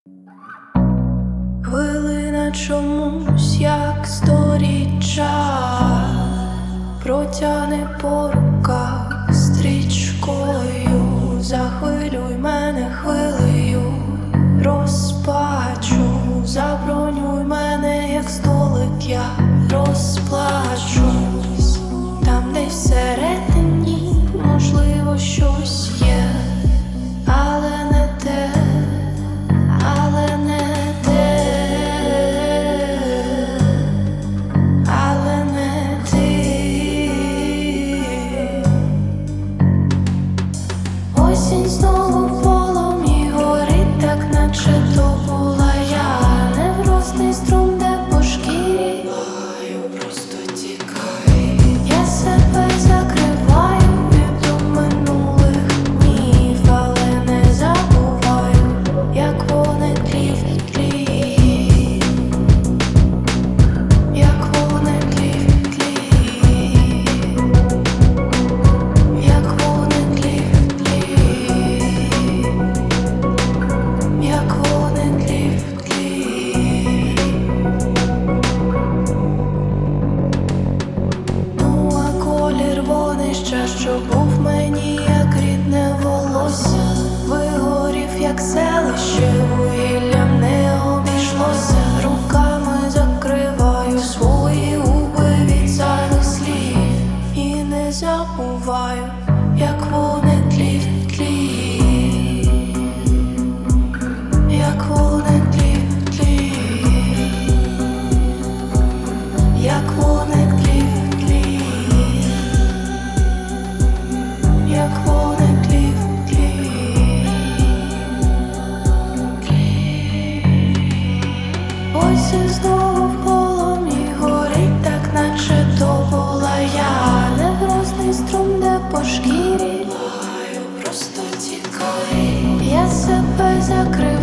Хвилина чомусь, як сторіччя, протягне по руках стрічкою. Захвилюй мене хвилею розпачу, забронюй мене, як столик, я розплачусь. Там десь всередині, можливо, щось є, але не те, але не те, але не ти. Осінь знову в полум'ї горить, так наче то була я. Неврозний струм, де по шкірі просто тікай. Я себе закриваю від минулих днів, але не забуваю, як вони тлів, як вони тлів, як вони тлів, як вони тлів. Ну, а колір вогнища, що був мені, як рідне волосся, вигорів, як селище, вугіллям не обійшлося. Руками закриваю свої губи від зайвих слів і не забуваю, як вони тлів, як вони тлів, як вони тлів, як вони тлів. Осінь знову в полум'ї горить, так наче то була я. Неврозний струм, де по шкірі просто тікай. Я себе закрив.